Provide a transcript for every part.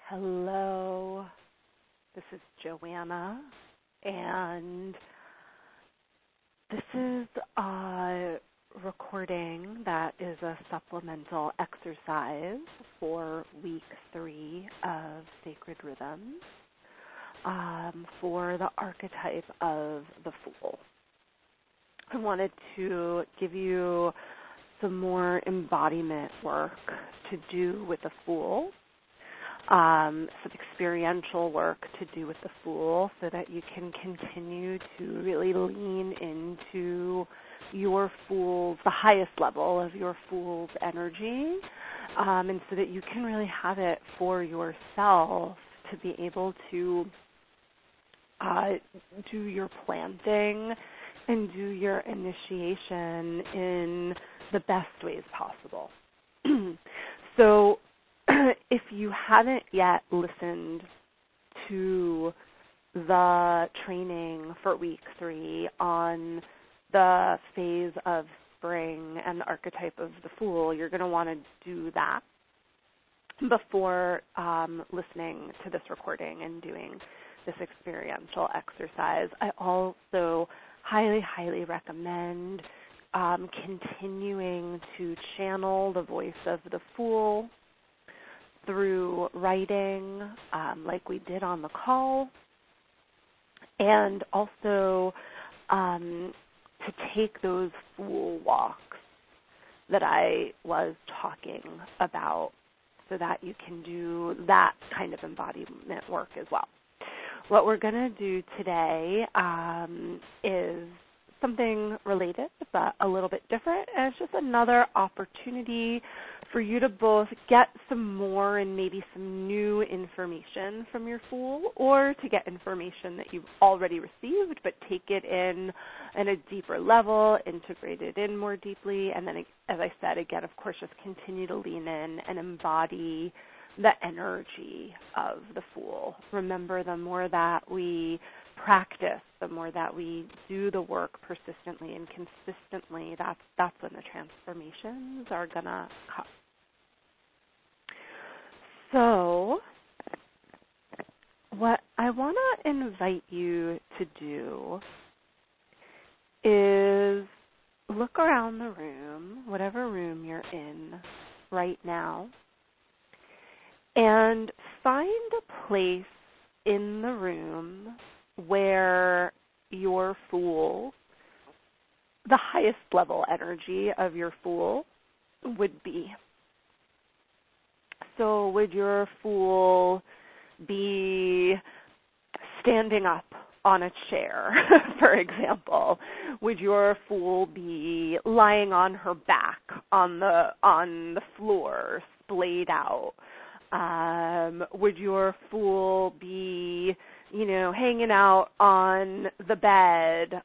Hello, this is Joanna, and this is a recording that is a supplemental exercise for week 3 of Sacred Rhythms for the archetype of the Fool. I wanted to give you some more embodiment work to do with the Fool. Some experiential work to do with the Fool so that you can continue to really lean into your Fool's, the highest level of your Fool's energy, and so that you can really have it for yourself to be able to do your planting and do your initiation in the best ways possible. So, if you haven't yet listened to the training for week 3 on the phase of spring and the archetype of the Fool, you're going to want to do that before listening to this recording and doing this experiential exercise. I also highly, highly recommend continuing to channel the voice of the Fool through writing, like we did on the call, and also to take those Fool walks that I was talking about so that you can do that kind of embodiment work as well. What we're going to do today is something related but a little bit different, and it's just another opportunity for you to both get some more and maybe some new information from your Fool, or to get information that you've already received but take it in a deeper level, integrate it in more deeply, and then, as I said, again, of course, just continue to lean in and embody the energy of the Fool. Remember, the more that we practice, the more that we do the work persistently and consistently, that's when the transformations are going to come. So, what I want to invite you to do is look around the room, whatever room you're in right now, and find a place in the room where your Fool, the highest level energy of your Fool, would be. So would your Fool be standing up on a chair, for example? Would your Fool be lying on her back on the floor, splayed out? Would your Fool be, hanging out on the bed?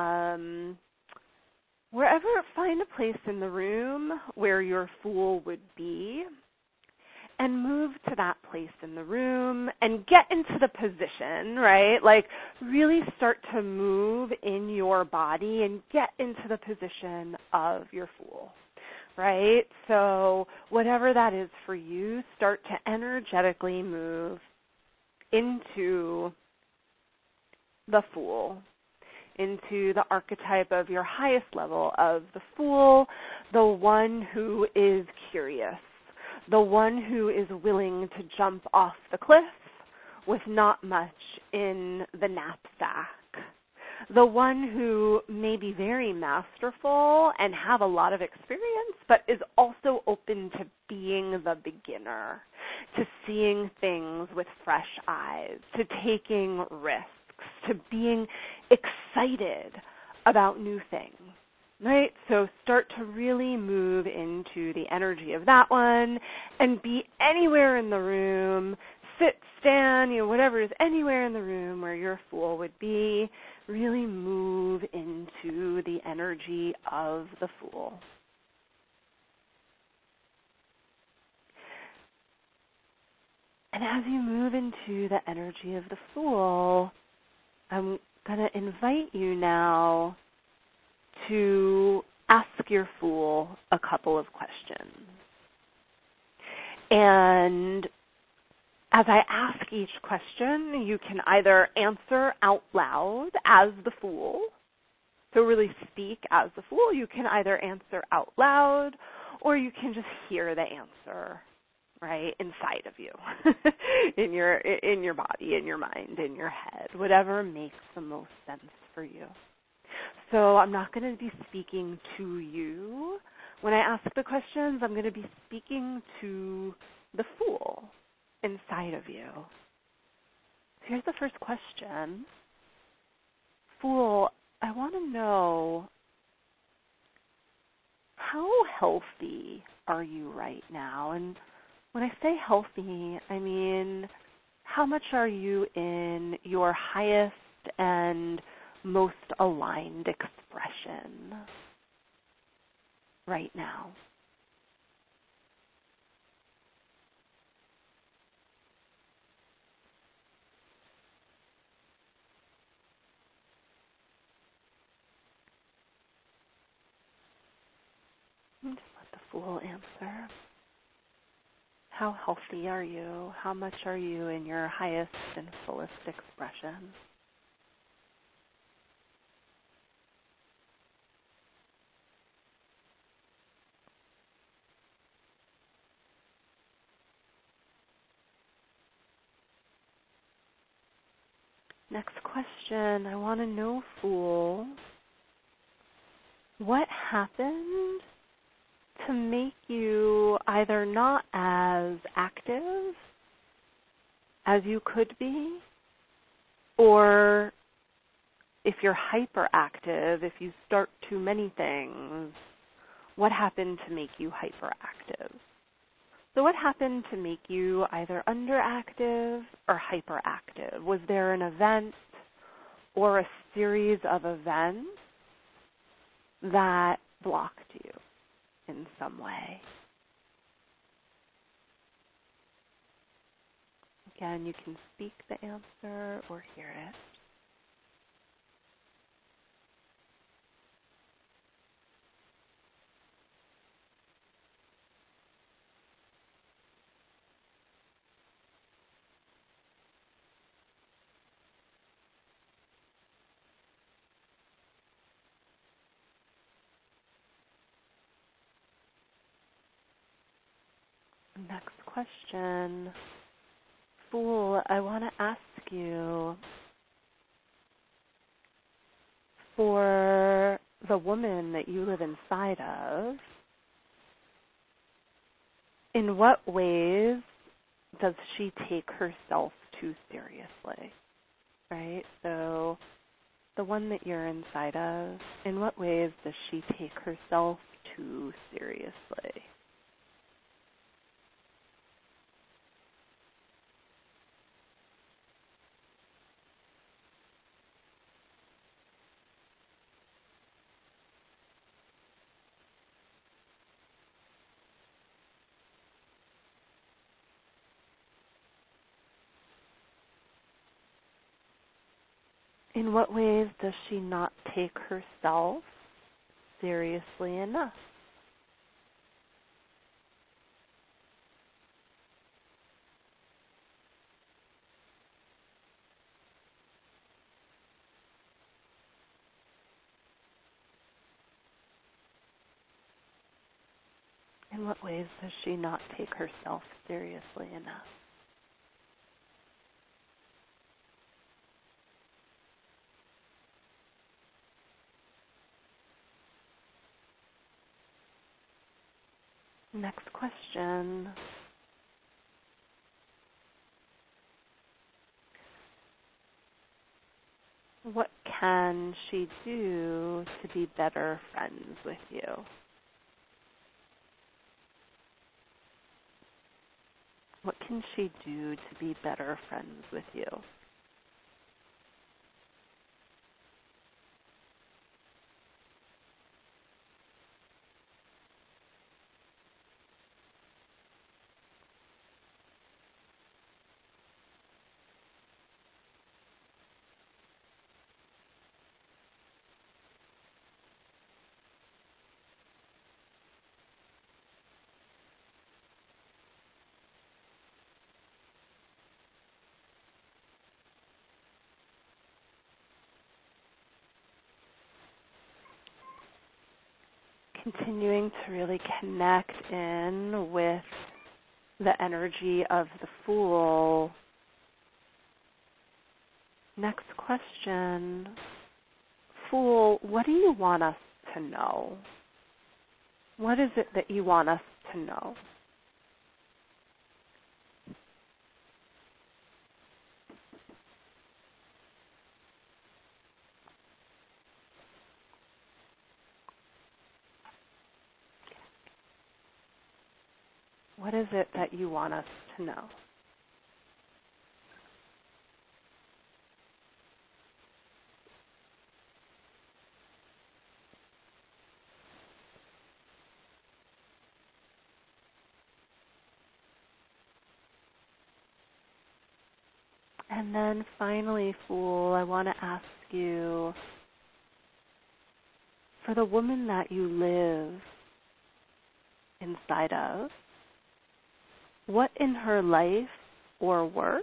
Wherever, find a place in the room where your Fool would be, and move to that place in the room and get into the position, right? Like, really start to move in your body and get into the position of your Fool, right? So whatever that is for you, start to energetically move into the Fool, into the archetype of your highest level of the Fool, the one who is curious, the one who is willing to jump off the cliff with not much in the knapsack, the one who may be very masterful and have a lot of experience, but is also open to being the beginner, to seeing things with fresh eyes, to taking risks, to being excited about new things. Right? So start to really move into the energy of that one and be anywhere in the room, sit, stand, whatever is anywhere in the room where your Fool would be. Really move into the energy of the Fool. And as you move into the energy of the Fool, I'm going to invite you now to ask your Fool a couple of questions. And as I ask each question, you can either answer out loud as the Fool. So really speak as the Fool. You can either answer out loud or you can just hear the answer, right, inside of you, in your body, in your mind, in your head, whatever makes the most sense for you. So I'm not going to be speaking to you. When I ask the questions, I'm going to be speaking to the Fool inside of you. Here's the first question. Fool, I want to know, how healthy are you right now? And when I say healthy, I mean, how much are you in your highest and most aligned expression right now? Just let the Fool answer. How healthy are you? How much are you in your highest and fullest expression? Next question. I want to know, Fool, what happened to make you either not as active as you could be, or if you're hyperactive, if you start too many things, what happened to make you hyperactive? So what happened to make you either underactive or hyperactive? Was there an event or a series of events that blocked you in some way? Again, you can speak the answer or hear it. Next question. Fool, I want to ask you, for the woman that you live inside of, in what ways does she take herself too seriously? Right? So the one that you're inside of, in what ways does she take herself too seriously? In what ways does she not take herself seriously enough? In what ways does she not take herself seriously enough? Next question. What can she do to be better friends with you? What can she do to be better friends with you? Continuing to really connect in with the energy of the Fool. Next question. Fool, what do you want us to know? What is it that you want us to know? What is it that you want us to know? And then finally, Fool, I want to ask you, for the woman that you live inside of, what in her life or work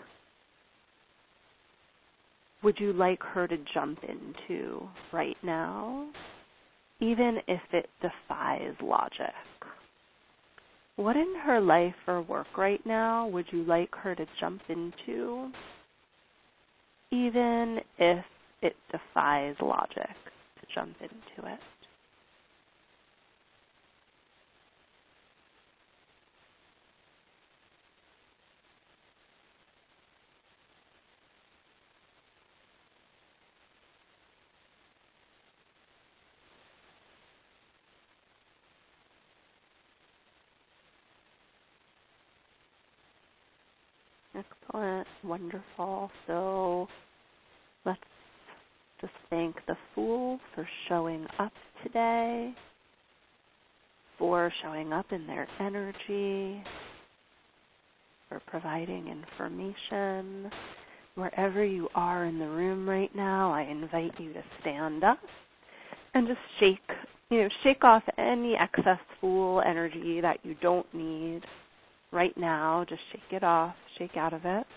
would you like her to jump into right now, even if it defies logic? What in her life or work right now would you like her to jump into, even if it defies logic to jump into it? Excellent. Wonderful. So let's just thank the Fool for showing up today, for showing up in their energy, for providing information. Wherever you are in the room right now, I invite you to stand up and just shake off any excess Fool energy that you don't need right now. Just shake it off, shake out of it.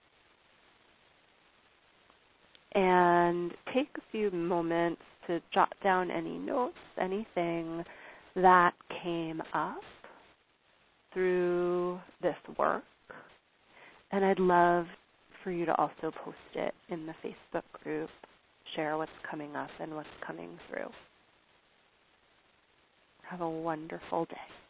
And take a few moments to jot down any notes, anything that came up through this work. And I'd love for you to also post it in the Facebook group, share what's coming up and what's coming through. Have a wonderful day.